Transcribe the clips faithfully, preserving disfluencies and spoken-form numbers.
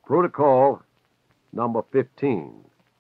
Protocol number fifteen.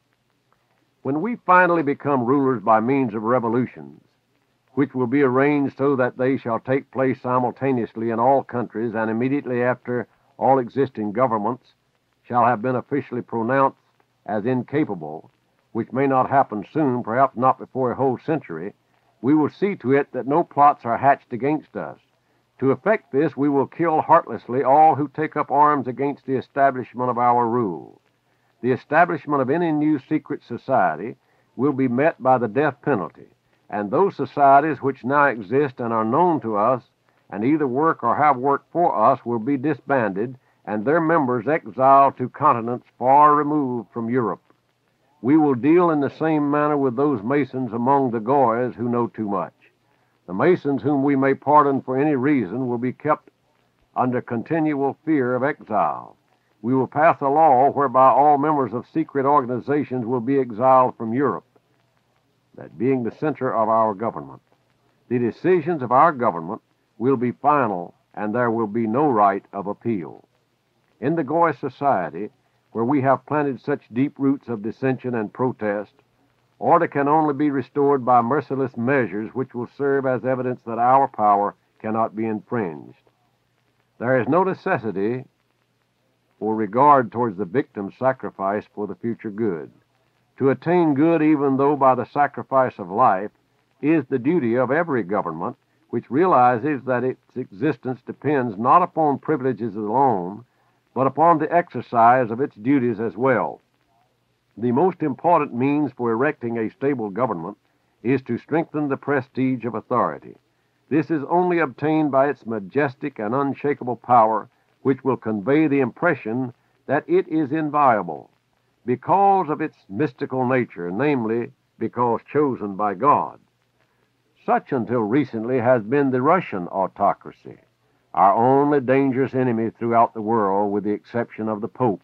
When we finally become rulers by means of revolutions, which will be arranged so that they shall take place simultaneously in all countries and immediately after all existing governments shall have been officially pronounced as incapable, which may not happen soon, perhaps not before a whole century, we will see to it that no plots are hatched against us. To effect this, we will kill heartlessly all who take up arms against the establishment of our rule. The establishment of any new secret society will be met by the death penalty, and those societies which now exist and are known to us and either work or have worked for us will be disbanded and their members exiled to continents far removed from Europe. We will deal in the same manner with those Masons among the Goys who know too much. The Masons whom we may pardon for any reason will be kept under continual fear of exile. We will pass a law whereby all members of secret organizations will be exiled from Europe, that being the center of our government. The decisions of our government will be final, and there will be no right of appeal. In the Goy society, where we have planted such deep roots of dissension and protest, order can only be restored by merciless measures which will serve as evidence that our power cannot be infringed. There is no necessity for regard towards the victim's sacrifice for the future good. To attain good, even though by the sacrifice of life, is the duty of every government which realizes that its existence depends not upon privileges alone, but upon the exercise of its duties as well. The most important means for erecting a stable government is to strengthen the prestige of authority. This is only obtained by its majestic and unshakable power, which will convey the impression that it is inviolable, because of its mystical nature, namely, because chosen by God. Such until recently has been the Russian autocracy, our only dangerous enemy throughout the world, with the exception of the Pope.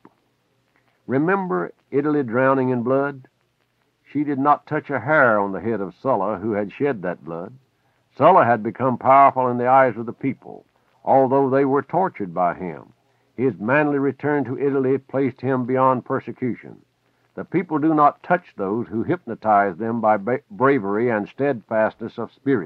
Remember Italy drowning in blood? She did not touch a hair on the head of Sulla, who had shed that blood. Sulla had become powerful in the eyes of the people, although they were tortured by him. His manly return to Italy placed him beyond persecution. The people do not touch those who hypnotize them by ba- bravery and steadfastness of spirit.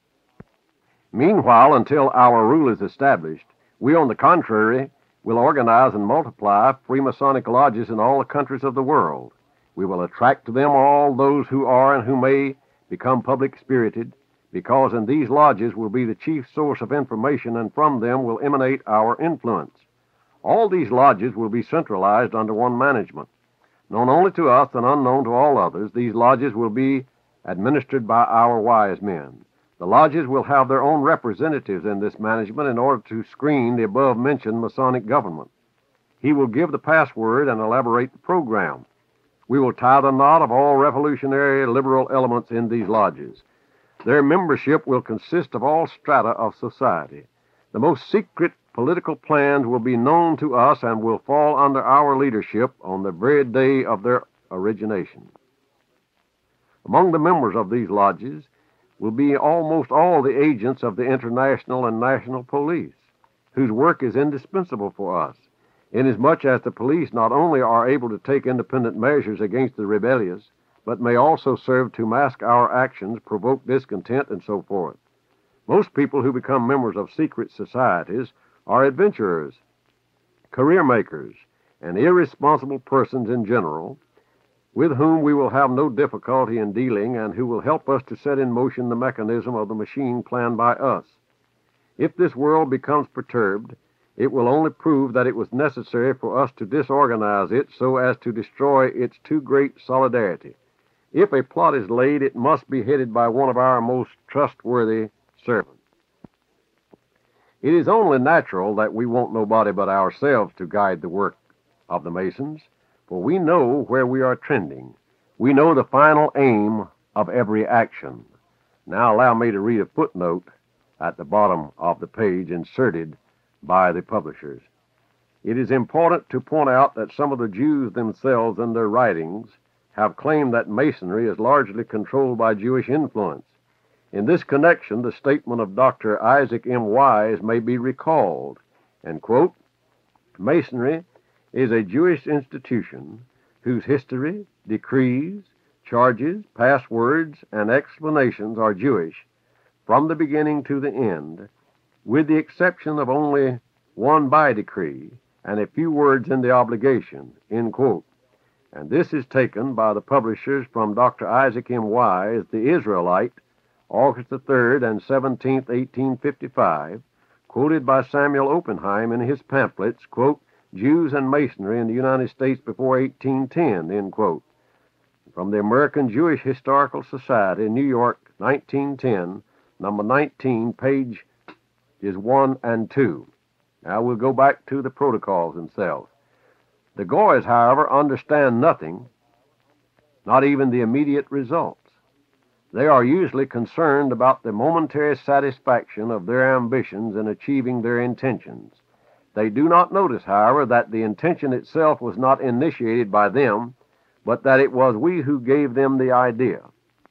Meanwhile, until our rule is established, we, on the contrary, will organize and multiply Freemasonic lodges in all the countries of the world. We will attract to them all those who are and who may become public-spirited, because in these lodges will be the chief source of information, and from them will emanate our influence. All these lodges will be centralized under one management. Known only to us and unknown to all others, these lodges will be administered by our wise men. The lodges will have their own representatives in this management in order to screen the above-mentioned Masonic government. He will give the password and elaborate the program. We will tie the knot of all revolutionary liberal elements in these lodges. Their membership will consist of all strata of society. The most secret political plans will be known to us and will fall under our leadership on the very day of their origination. Among the members of these lodges will be almost all the agents of the international and national police, whose work is indispensable for us, inasmuch as the police not only are able to take independent measures against the rebellious, but may also serve to mask our actions, provoke discontent, and so forth. Most people who become members of secret societies are adventurers, career makers, and irresponsible persons in general, with whom we will have no difficulty in dealing and who will help us to set in motion the mechanism of the machine planned by us. If this world becomes perturbed, it will only prove that it was necessary for us to disorganize it so as to destroy its too great solidarity. If a plot is laid, it must be headed by one of our most trustworthy servants. It is only natural that we want nobody but ourselves to guide the work of the Masons, for we know where we are trending. We know the final aim of every action. Now allow me to read a footnote at the bottom of the page inserted by the publishers. It is important to point out that some of the Jews themselves in their writings have claimed that Masonry is largely controlled by Jewish influence. In this connection, the statement of Doctor Isaac M. Wise may be recalled, and quote, Masonry is a Jewish institution whose history, decrees, charges, passwords, and explanations are Jewish from the beginning to the end, with the exception of only one by decree and a few words in the obligation, end quote. And this is taken by the publishers from Doctor Isaac M. Wise, The Israelite, August the third and seventeenth, eighteen fifty-five, quoted by Samuel Oppenheim in his pamphlets, quote, Jews and Masonry in the United States before eighteen ten, end quote. From the American Jewish Historical Society, New York, nineteen ten, number nineteen, page is one and two. Now we'll go back to the protocols themselves. The Goys, however, understand nothing, not even the immediate results. They are usually concerned about the momentary satisfaction of their ambitions in achieving their intentions. They do not notice, however, that the intention itself was not initiated by them, but that it was we who gave them the idea.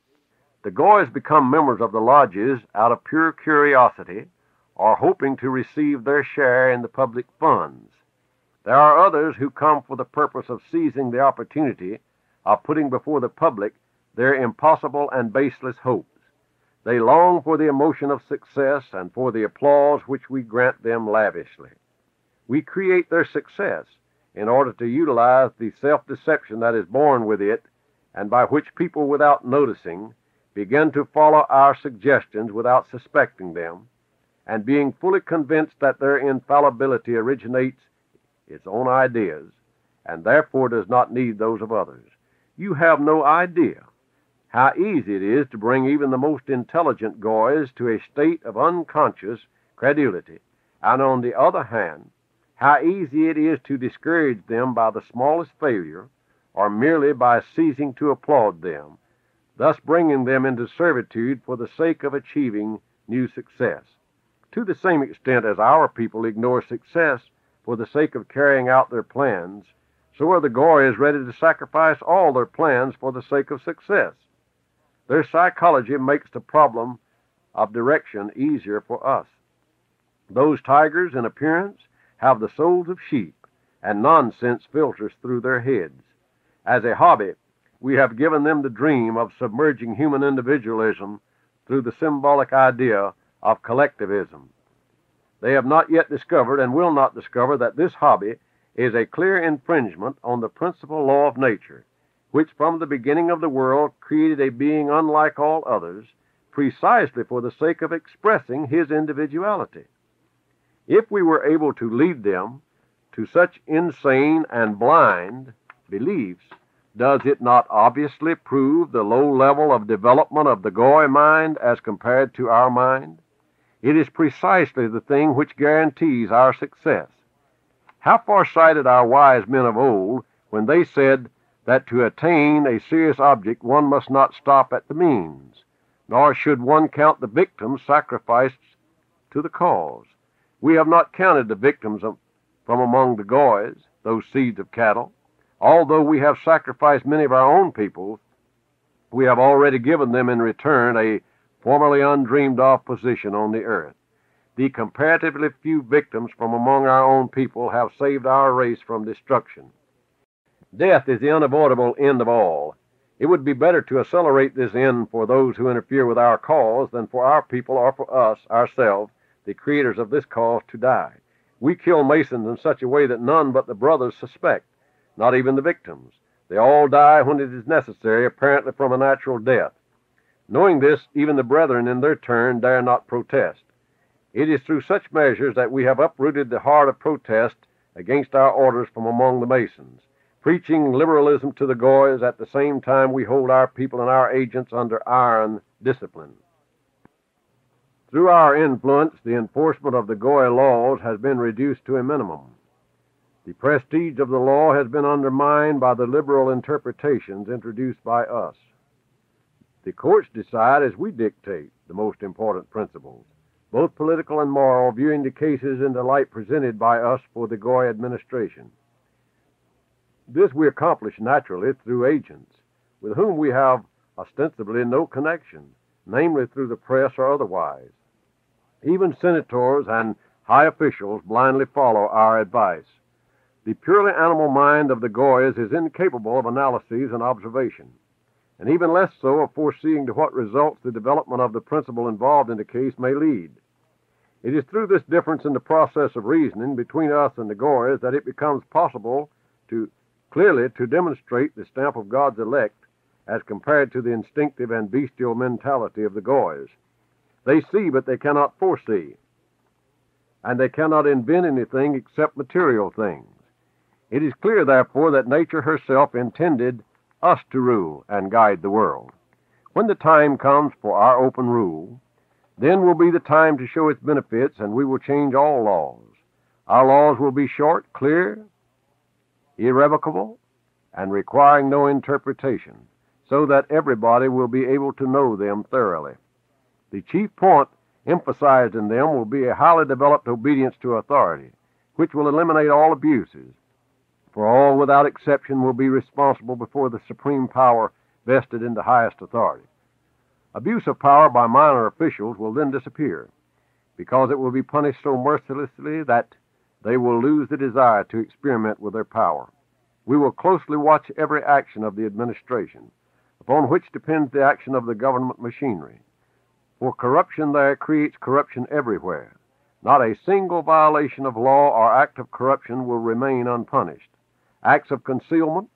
The Goys become members of the lodges out of pure curiosity or hoping to receive their share in the public funds. There are others who come for the purpose of seizing the opportunity of putting before the public their impossible and baseless hopes. They long for the emotion of success and for the applause which we grant them lavishly. We create their success in order to utilize the self-deception that is born with it, and by which people, without noticing, begin to follow our suggestions without suspecting them, and being fully convinced that their infallibility originates its own ideas, and therefore does not need those of others. You have no idea how easy it is to bring even the most intelligent Goys to a state of unconscious credulity, and on the other hand, how easy it is to discourage them by the smallest failure, or merely by ceasing to applaud them, thus bringing them into servitude for the sake of achieving new success. To the same extent as our people ignore success for the sake of carrying out their plans, so are the Goys ready to sacrifice all their plans for the sake of success. Their psychology makes the problem of direction easier for us. Those tigers, in appearance, have the souls of sheep, and nonsense filters through their heads. As a hobby, we have given them the dream of submerging human individualism through the symbolic idea of collectivism. They have not yet discovered, and will not discover, that this hobby is a clear infringement on the principal law of nature, which from the beginning of the world created a being unlike all others, precisely for the sake of expressing his individuality. If we were able to lead them to such insane and blind beliefs, does it not obviously prove the low level of development of the Goy mind as compared to our mind? It is precisely the thing which guarantees our success. How far-sighted our wise men of old when they said that to attain a serious object one must not stop at the means, nor should one count the victims sacrificed to the cause. We have not counted the victims of, from among the Goys, those seeds of cattle. Although we have sacrificed many of our own people, we have already given them in return a formerly undreamed-of position on the earth. The comparatively few victims from among our own people have saved our race from destruction. Death is the unavoidable end of all. It would be better to accelerate this end for those who interfere with our cause than for our people or for us, ourselves, the creators of this cause, to die. We kill Masons in such a way that none but the brothers suspect, not even the victims. They all die when it is necessary, apparently from a natural death. Knowing this, even the brethren in their turn dare not protest. It is through such measures that we have uprooted the heart of protest against our orders from among the Masons, preaching liberalism to the Goys at the same time we hold our people and our agents under iron discipline. Through our influence, the enforcement of the Goy laws has been reduced to a minimum. The prestige of the law has been undermined by the liberal interpretations introduced by us. The courts decide as we dictate the most important principles, both political and moral, viewing the cases in the light presented by us for the Goy administration. This we accomplish naturally through agents, with whom we have ostensibly no connection, namely through the press or otherwise. Even senators and high officials blindly follow our advice. The purely animal mind of the Goyas is incapable of analysis and observation, and even less so of foreseeing to what results the development of the principle involved in the case may lead. It is through this difference in the process of reasoning between us and the Goyas that it becomes possible to clearly to demonstrate the stamp of God's elect as compared to the instinctive and bestial mentality of the Goyas. They see, but they cannot foresee, and they cannot invent anything except material things. It is clear, therefore, that nature herself intended us to rule and guide the world. When the time comes for our open rule, then will be the time to show its benefits, and we will change all laws. Our laws will be short, clear, irrevocable, and requiring no interpretation, so that everybody will be able to know them thoroughly. The chief point emphasized in them will be a highly developed obedience to authority, which will eliminate all abuses, for all without exception will be responsible before the supreme power vested in the highest authority. Abuse of power by minor officials will then disappear, because it will be punished so mercilessly that they will lose the desire to experiment with their power. We will closely watch every action of the administration, upon which depends the action of the government machinery. For corruption there creates corruption everywhere. Not a single violation of law or act of corruption will remain unpunished. Acts of concealment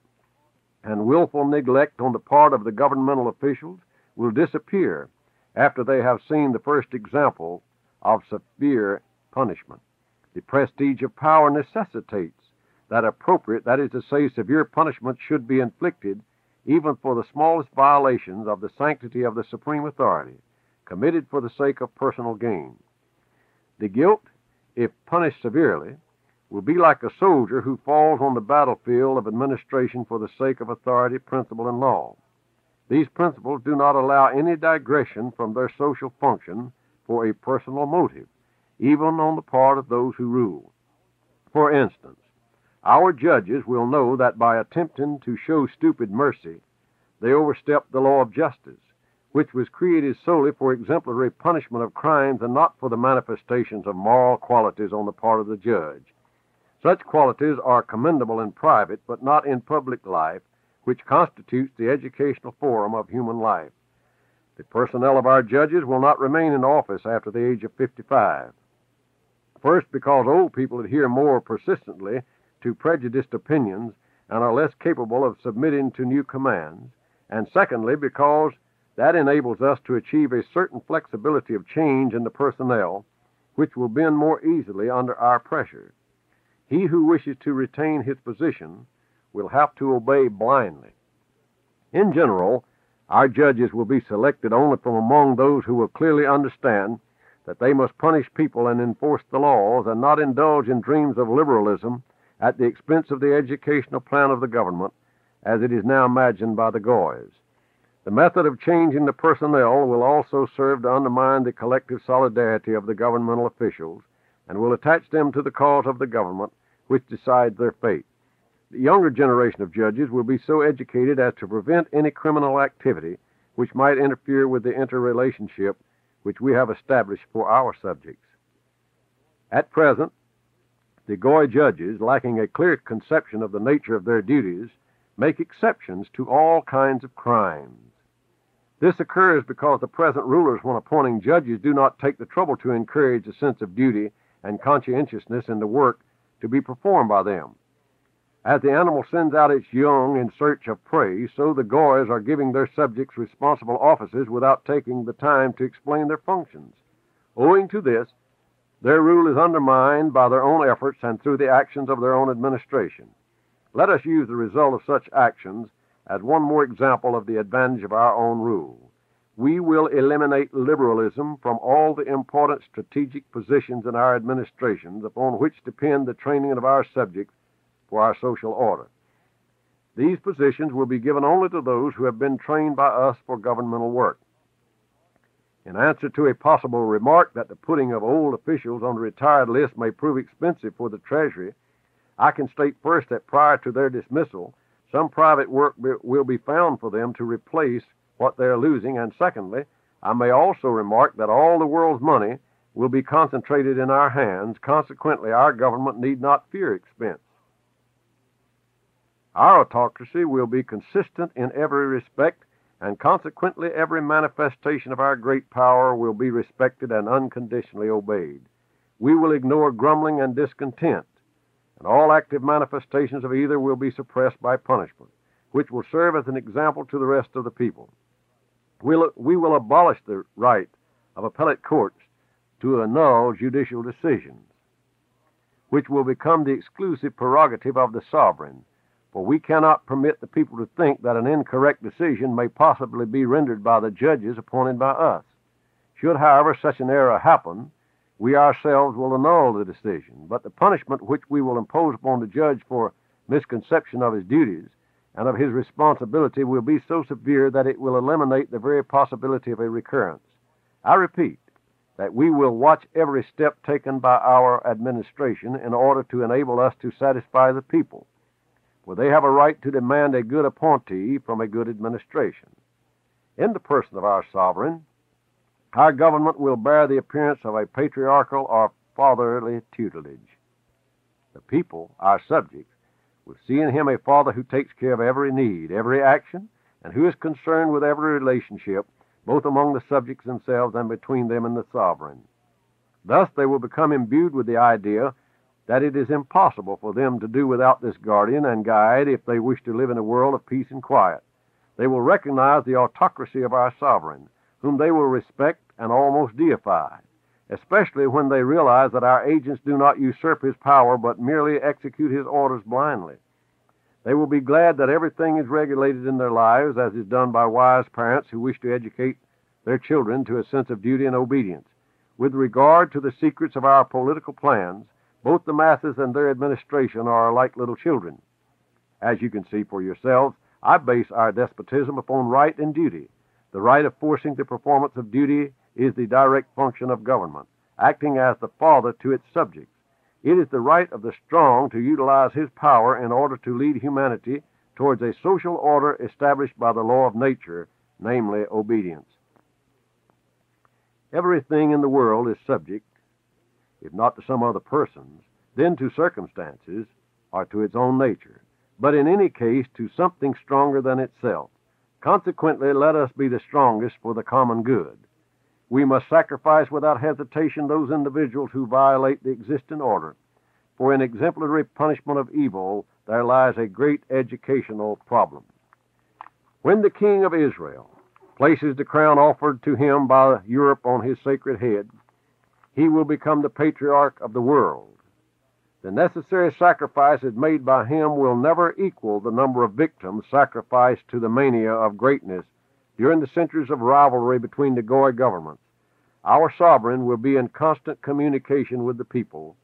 and willful neglect on the part of the governmental officials will disappear after they have seen the first example of severe punishment. The prestige of power necessitates that appropriate, that is to say, severe punishment should be inflicted even for the smallest violations of the sanctity of the supreme authority, committed for the sake of personal gain. The guilt, if punished severely, will be like a soldier who falls on the battlefield of administration for the sake of authority, principle, and law. These principles do not allow any digression from their social function for a personal motive, even on the part of those who rule. For instance, our judges will know that by attempting to show stupid mercy, they overstep the law of justice, which was created solely for exemplary punishment of crimes and not for the manifestations of moral qualities on the part of the judge. Such qualities are commendable in private, but not in public life, which constitutes the educational forum of human life. The personnel of our judges will not remain in office after the age of fifty-five. First, because old people adhere more persistently to prejudiced opinions and are less capable of submitting to new commands, and secondly, because that enables us to achieve a certain flexibility of change in the personnel, which will bend more easily under our pressure. He who wishes to retain his position will have to obey blindly. In general, our judges will be selected only from among those who will clearly understand that they must punish people and enforce the laws and not indulge in dreams of liberalism at the expense of the educational plan of the government, as it is now imagined by the Goyas. The method of changing the personnel will also serve to undermine the collective solidarity of the governmental officials and will attach them to the cause of the government, which decides their fate. The younger generation of judges will be so educated as to prevent any criminal activity which might interfere with the interrelationship which we have established for our subjects. At present, the Goy judges, lacking a clear conception of the nature of their duties, make exceptions to all kinds of crimes. This occurs because the present rulers, when appointing judges, do not take the trouble to encourage a sense of duty and conscientiousness in the work to be performed by them. As the animal sends out its young in search of prey, so the Goyas are giving their subjects responsible offices without taking the time to explain their functions. Owing to this, their rule is undermined by their own efforts and through the actions of their own administration. Let us use the result of such actions as one more example of the advantage of our own rule. We will eliminate liberalism from all the important strategic positions in our administrations upon which depend the training of our subjects for our social order. These positions will be given only to those who have been trained by us for governmental work. In answer to a possible remark that the putting of old officials on the retired list may prove expensive for the Treasury, I can state first that prior to their dismissal, some private work be, will be found for them to replace what they are losing, and secondly, I may also remark that all the world's money will be concentrated in our hands. Consequently, our government need not fear expense. Our autocracy will be consistent in every respect, and consequently every manifestation of our great power will be respected and unconditionally obeyed. We will ignore grumbling and discontent, and all active manifestations of either will be suppressed by punishment, which will serve as an example to the rest of the people. We'll, we will abolish the right of appellate courts to annul judicial decisions, which will become the exclusive prerogative of the sovereign, for we cannot permit the people to think that an incorrect decision may possibly be rendered by the judges appointed by us. Should, however, such an error happen, we ourselves will annul the decision, but the punishment which we will impose upon the judge for misconception of his duties and of his responsibility will be so severe that it will eliminate the very possibility of a recurrence. I repeat that we will watch every step taken by our administration in order to enable us to satisfy the people, for they have a right to demand a good appointee from a good administration. In the person of our sovereign, our government will bear the appearance of a patriarchal or fatherly tutelage. The people, our subjects, will see in him a father who takes care of every need, every action, and who is concerned with every relationship, both among the subjects themselves and between them and the sovereign. Thus they will become imbued with the idea that it is impossible for them to do without this guardian and guide if they wish to live in a world of peace and quiet. They will recognize the autocracy of our sovereign, whom they will respect and almost deify, especially when they realize that our agents do not usurp his power but merely execute his orders blindly. They will be glad that everything is regulated in their lives as is done by wise parents who wish to educate their children to a sense of duty and obedience. With regard to the secrets of our political plans, both the masses and their administration are like little children. As you can see for yourselves, I base our despotism upon right and duty. The right of forcing the performance of duty is the direct function of government, acting as the father to its subjects. It is the right of the strong to utilize his power in order to lead humanity towards a social order established by the law of nature, namely obedience. Everything in the world is subject, if not to some other persons, then to circumstances or to its own nature, but in any case to something stronger than itself. Consequently, let us be the strongest for the common good. We must sacrifice without hesitation those individuals who violate the existing order, for in exemplary punishment of evil there lies a great educational problem. When the king of Israel places the crown offered to him by Europe on his sacred head, he will become the patriarch of the world. The necessary sacrifices made by him will never equal the number of victims sacrificed to the mania of greatness during the centuries of rivalry between the Goy governments. Our sovereign will be in constant communication with the people,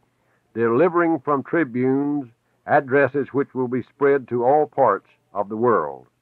delivering from tribunes addresses which will be spread to all parts of the world.